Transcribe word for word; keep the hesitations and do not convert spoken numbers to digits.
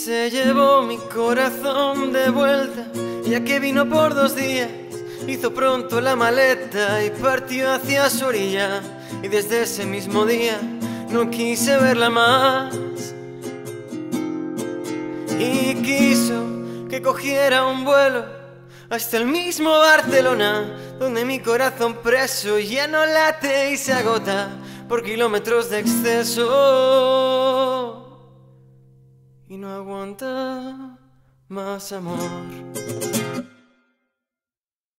Se llevó mi corazón de vuelta, ya que vino por dos días. Hizo pronto la maleta y partió hacia su orilla. Y desde ese mismo día no quise verla más. Y quiso que cogiera un vuelo hasta el mismo Barcelona, donde mi corazón preso ya no late y se agota por kilómetros de exceso y no aguanta más amor.